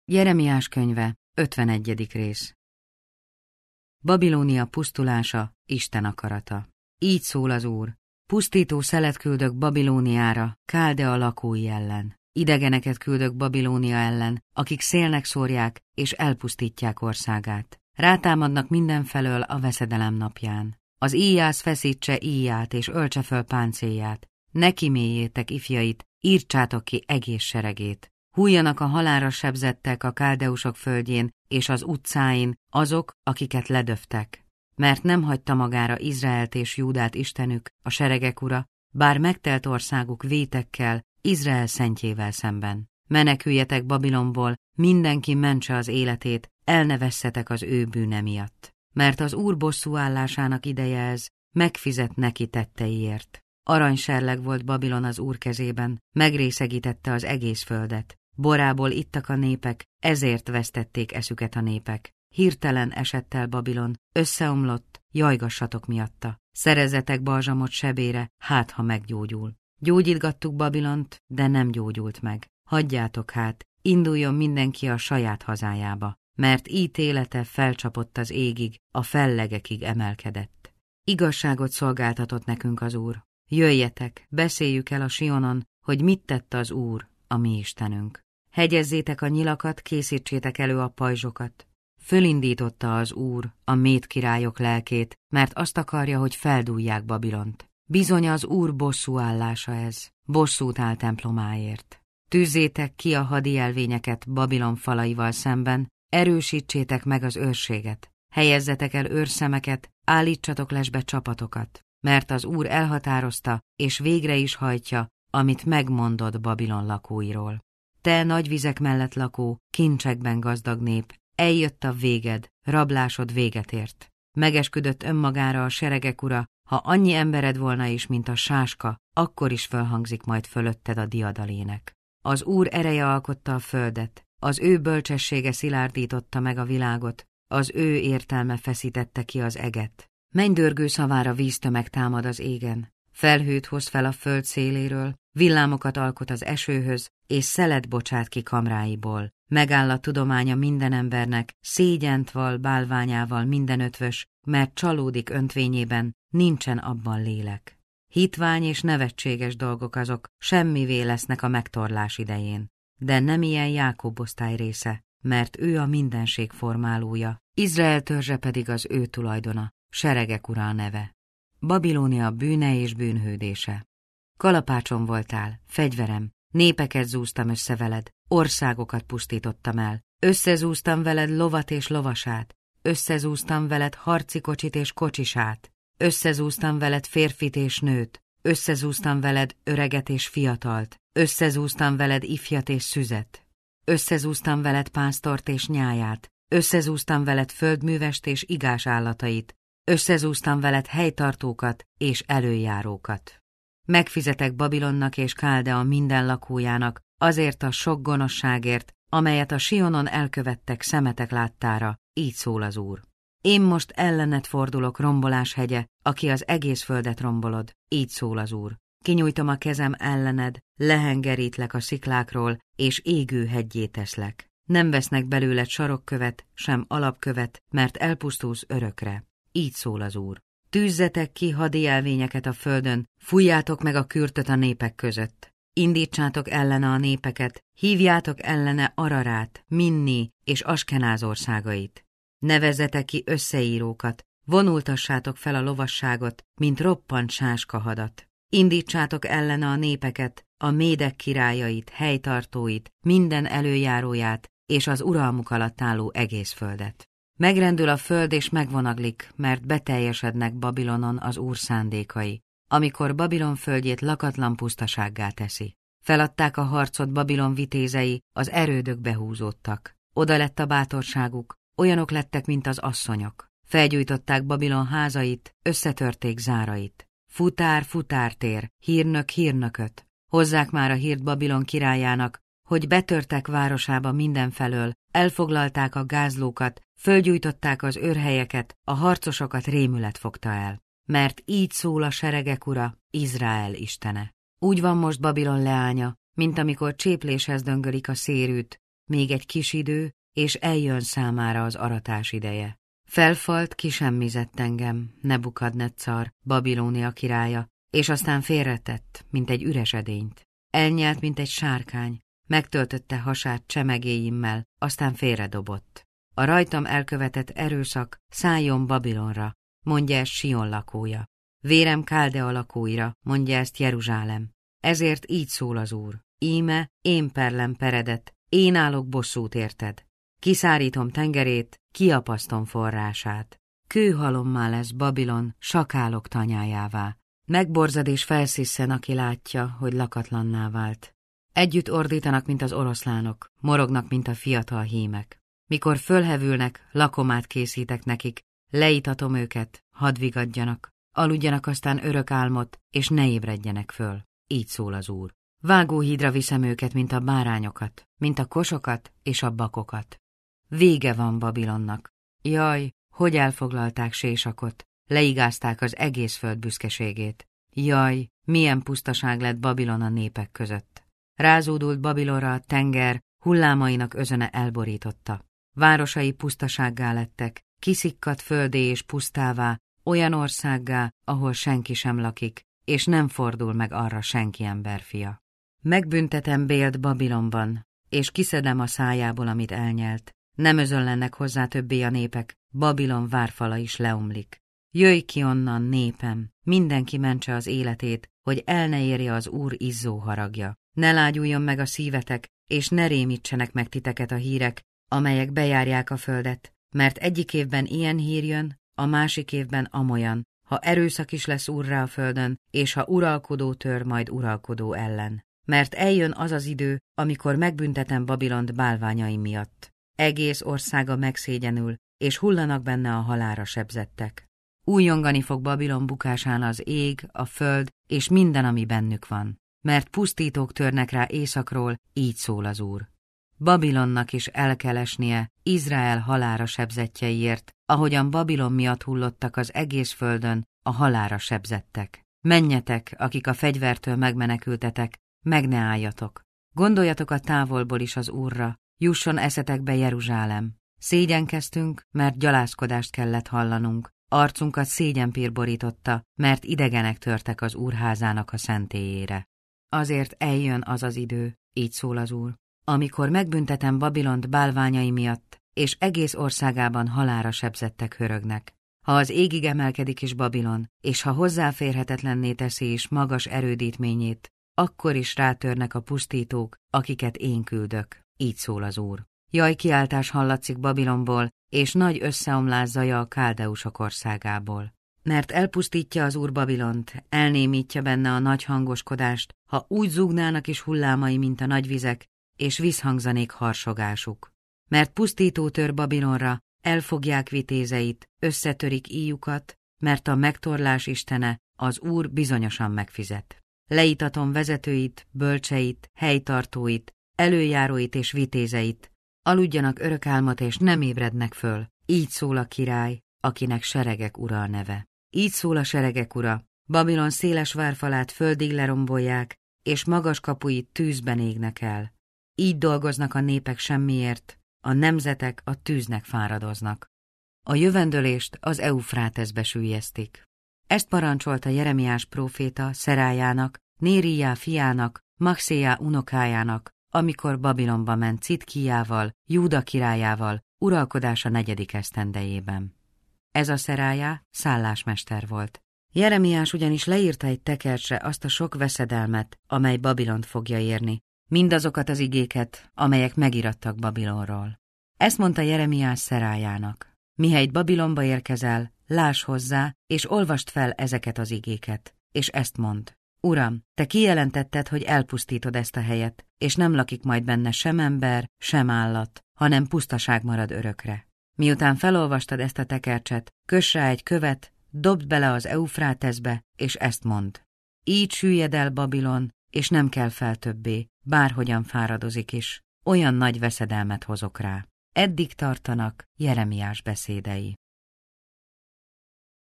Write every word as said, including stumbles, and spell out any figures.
Jeremiás könyve, ötvenegyedik rész. Babilónia pusztulása, Isten akarata. Így szól az Úr: pusztító szelet küldök Babilóniára, Káldea lakói ellen. Idegeneket küldök Babilónia ellen, akik szélnek szórják és elpusztítják országát. Rátámadnak mindenfelől a veszedelem napján. Az íjász feszítse íját és öltse föl páncélját. Ne kiméljétek ifjait, írtsátok ki egész seregét. Hújjanak a halálra sebzettek a káldeusok földjén és az utcáin azok, akiket ledöftek. Mert nem hagyta magára Izraelt és Júdát Istenük, a seregek ura, bár megtelt országuk vétekkel, Izrael szentjével szemben. Meneküljetek Babilonból, mindenki mentse az életét, el ne vesszetek az ő bűne miatt. Mert az Úr bosszúállásának ideje ez, megfizet neki tetteiért. Aranyserleg volt Babilon az Úr kezében, megrészegítette az egész földet. Borából ittak a népek, ezért vesztették eszüket a népek. Hirtelen esett el Babilon, összeomlott, jajgassatok miatta. Szerezzetek balzsamot sebére, hát ha meggyógyul. Gyógyítgattuk Babilont, de nem gyógyult meg. Hagyjátok hát, induljon mindenki a saját hazájába, mert ítélete felcsapott az égig, a fellegekig emelkedett. Igazságot szolgáltatott nekünk az Úr. Jöjjetek, beszéljük el a Sionon, hogy mit tett az Úr, a mi Istenünk. Hegyezzétek a nyilakat, készítsétek elő a pajzsokat. Fölindította az Úr a méd királyok lelkét, mert azt akarja, hogy feldúlják Babilont. Bizony az Úr bosszúállása ez, bosszút áll templomáért. Tűzzétek ki a hadijelvényeket Babilon falaival szemben, erősítsétek meg az őrséget. Helyezzetek el őrszemeket, állítsatok lesbe csapatokat, mert az Úr elhatározta, és végre is hajtja, amit megmondott Babilon lakóiról. Te nagy vizek mellett lakó, kincsekben gazdag nép, eljött a véged, rablásod véget ért. Megesküdött önmagára a seregek ura, ha annyi embered volna is, mint a sáska, akkor is fölhangzik majd fölötted a diadalének. Az Úr ereje alkotta a földet, az ő bölcsessége szilárdította meg a világot, az ő értelme feszítette ki az eget. Mennydörgő szavára víztömeg támad az égen, felhőt hoz fel a föld széléről, villámokat alkot az esőhöz, és szelet bocsát ki kamráiból. Megáll a tudománya minden embernek, szégyent val bálványával minden ötvös, mert csalódik öntvényében, nincsen abban lélek. Hitvány és nevetséges dolgok azok, semmivé lesznek a megtorlás idején. De nem ilyen Jákob osztály része, mert ő a mindenség formálója, Izrael törzse pedig az ő tulajdona, seregek ura a neve. Babilónia bűne és bűnhődése. Kalapácson voltál, fegyverem, népeket zúztam össze veled, országokat pusztítottam el, összezúztam veled lovat és lovasát, összezúztam veled harci kocsit és kocsisát, összezúztam veled férfit és nőt, összezúztam veled öreget és fiatalt, összezúztam veled ifjat és szüzet, összezúztam veled pásztort és nyáját, összezúztam veled földművest és igás állatait, összezúztam veled helytartókat és előjárókat. Megfizetek Babilonnak és Káldea minden lakójának azért a sok gonoszságért, amelyet a Sionon elkövettek szemetek láttára, így szól az Úr. Én most ellened fordulok, rombolás hegye, aki az egész földet rombolod, így szól az Úr. Kinyújtom a kezem ellened, lehengerítlek a sziklákról, és égő heggyé teszlek. Nem vesznek belőled sarokkövet, sem alapkövet, mert elpusztulsz örökre, így szól az Úr. Tűzzetek ki hadijelvényeket a földön, fújjátok meg a kürtöt a népek között. Indítsátok ellene a népeket, hívjátok ellene Ararát, Minni és Askenáz országait. Nevezzetek ki összeírókat, vonultassátok fel a lovasságot, mint roppant sáskahadat. Indítsátok ellene a népeket, a médek királyait, helytartóit, minden előjáróját és az uralmuk alatt álló egész földet. Megrendül a föld és megvonaglik, mert beteljesednek Babilonon az Úr szándékai, amikor Babilon földjét lakatlan pusztasággá teszi. Feladták a harcot Babilon vitézei, az erődök behúzódtak. Oda lett a bátorságuk, olyanok lettek, mint az asszonyok. Felgyújtották Babilon házait, összetörték zárait. Futár, futártér, hírnök, hírnököt. Hozzák már a hírt Babilon királyának, hogy betörtek városába mindenfelől, elfoglalták a gázlókat, fölgyújtották az őrhelyeket, a harcosokat rémület fogta el. Mert így szól a seregek ura, Izrael istene. Úgy van most Babilon leánya, mint amikor csépléshez döngölik a szérűt, még egy kis idő, és eljön számára az aratás ideje. Felfalt, kisemmizett engem, Nebukadnecar, Babilónia királya, és aztán félretett, mint egy üres edényt. Elnyelt, mint egy sárkány, megtöltötte hasát csemegéimmel, aztán félredobott. A rajtam elkövetett erőszak szálljon Babilonra, mondja ezt Sion lakója. Vérem Káldea lakóira, mondja ezt Jeruzsálem. Ezért így szól az Úr. Íme, én perlem peredet, én állok bosszút érted. Kiszárítom tengerét, kiapasztom forrását. Kőhalommá lesz Babilon, sakálok tanyájává. Megborzad és felszisszen, aki látja, hogy lakatlanná vált. Együtt ordítanak, mint az oroszlánok, morognak, mint a fiatal hímek. Mikor fölhevülnek, lakomát készítek nekik, leítatom őket, hadd vigadjanak, aludjanak aztán örök álmot, és ne ébredjenek föl. Így szól az Úr. Vágóhídra viszem őket, mint a bárányokat, mint a kosokat és a bakokat. Vége van Babilonnak. Jaj, hogy elfoglalták Sésakot, leigázták az egész föld büszkeségét. Jaj, milyen pusztaság lett Babilon a népek között. Rázódult Babilonra a tenger, hullámainak özöne elborította. Városai pusztasággá lettek, kiszikkadt földé és pusztává, olyan országgá, ahol senki sem lakik, és nem fordul meg arra senki emberfia. Megbüntetem Bélt Babilonban, és kiszedem a szájából, amit elnyelt. Nem özönlennek hozzá többé a népek, Babilon várfala is leomlik. Jöjj ki onnan, népem, mindenki mentse az életét, hogy el ne érje az Úr izzó haragja. Ne lágyuljon meg a szívetek, és ne rémítsenek meg titeket a hírek, amelyek bejárják a földet, mert egyik évben ilyen hír jön, a másik évben amolyan, ha erőszak is lesz Úrrá a földön, és ha uralkodó tör majd uralkodó ellen. Mert eljön az az idő, amikor megbüntetem Babilont bálványai miatt. Egész országa megszégyenül, és hullanak benne a halálra sebzettek. Újjongani fog Babilon bukásán az ég, a föld, és minden, ami bennük van. Mert pusztítók törnek rá északról, így szól az Úr. Babilonnak is el kell esnie Izrael halálra sebzettjeiért, ahogyan Babilon miatt hullottak az egész földön a halálra sebzettek. Menjetek, akik a fegyvertől megmenekültetek, meg ne álljatok. Gondoljatok a távolból is az Úrra, jusson eszetekbe Jeruzsálem. Szégyenkeztünk, mert gyalázkodást kellett hallanunk. Arcunkat szégyenpír borította, mert idegenek törtek az Úrházának a szentélyére. Azért eljön az az idő, így szól az Úr, amikor megbüntetem Babilont bálványai miatt, és egész országában halálra sebzettek hörögnek. Ha az égig emelkedik is Babilon, és ha hozzáférhetetlenné teszi is magas erődítményét, akkor is rátörnek a pusztítók, akiket én küldök, így szól az Úr. Jaj, kiáltás hallatszik Babilonból, és nagy összeomlás zaja a káldeusok országából. Mert elpusztítja az Úr Babilont, elnémítja benne a nagy hangoskodást, ha úgy zúgnának is hullámai, mint a nagy vizek, és visszhangzanék harsogásuk. Mert pusztító tör Babilonra, elfogják vitézeit, összetörik íjukat, mert a megtorlás istene, az Úr bizonyosan megfizet. Leítatom vezetőit, bölcseit, helytartóit, előjáróit és vitézeit, aludjanak örök álmot és nem ébrednek föl. Így szól a király, akinek seregek ura a neve. Így szól a seregek ura, Babilon széles várfalát földig lerombolják, és magas kapuit tűzben égnek el. Így dolgoznak a népek semmiért, a nemzetek a tűznek fáradoznak. A jövendőlést az Eufráteszbe süllyesztik. Ezt parancsolta Jeremiás próféta Szerájának, Néríjá fiának, Maxéjá unokájának, amikor Babilonba ment Citkijával, Júda királyával, uralkodása negyedik esztendejében. Ez a Szerájá szállásmester volt. Jeremiás ugyanis leírta egy tekercsre azt a sok veszedelmet, amely Babilont fogja érni, mindazokat az igéket, amelyek megirattak Babilonról. Ezt mondta Jeremiás Szerájának: mihelyt Babilonba érkezel, láss hozzá, és olvast fel ezeket az igéket, és ezt mondd: Uram, te kijelentetted, hogy elpusztítod ezt a helyet, és nem lakik majd benne sem ember, sem állat, hanem pusztaság marad örökre. Miután felolvastad ezt a tekercset, köss rá egy követ, dobd bele az Eufráteszbe, és ezt mondd: így süllyed el Babilon, és nem kell fel többé, bárhogyan fáradozik is, olyan nagy veszedelmet hozok rá. Eddig tartanak Jeremiás beszédei.